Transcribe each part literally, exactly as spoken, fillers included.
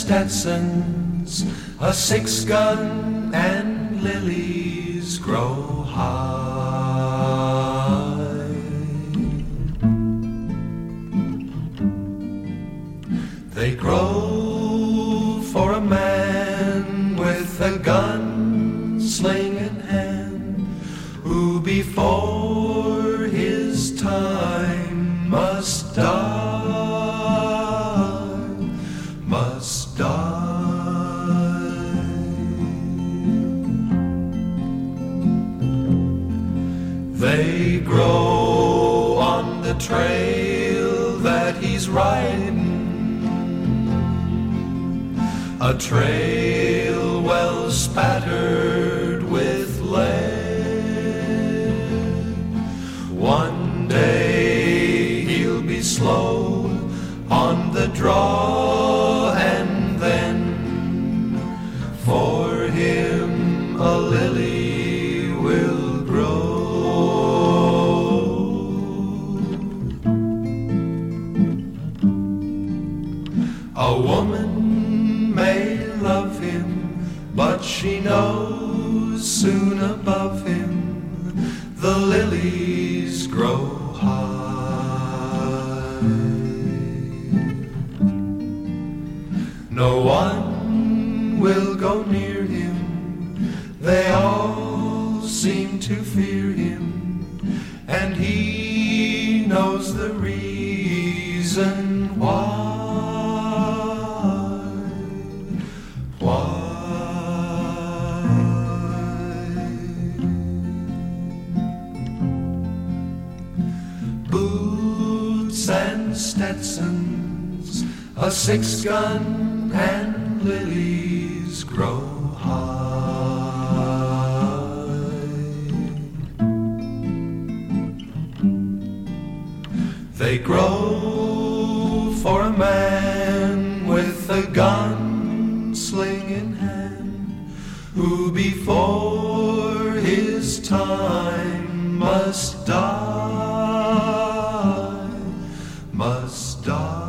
Stetsons, a six-gun, and lilies grow high. They grow for a man with a gun sling in hand, who before his time must die, must die. They grow on the trail that he's riding, a trail well spattered with lead. One day he'll be slow on the draw, and then for him a lily will grow. A woman may love him, but she knows soon above him the lilies grow high. No one will go near him, they all seem to fear him, and he knows the reason why. Boots and Stetsons, a six-gun, and lilies grow high. They grow for a man with a gun sling in hand, who before his time must die, must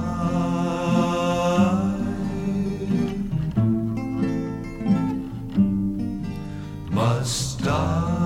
die, must die.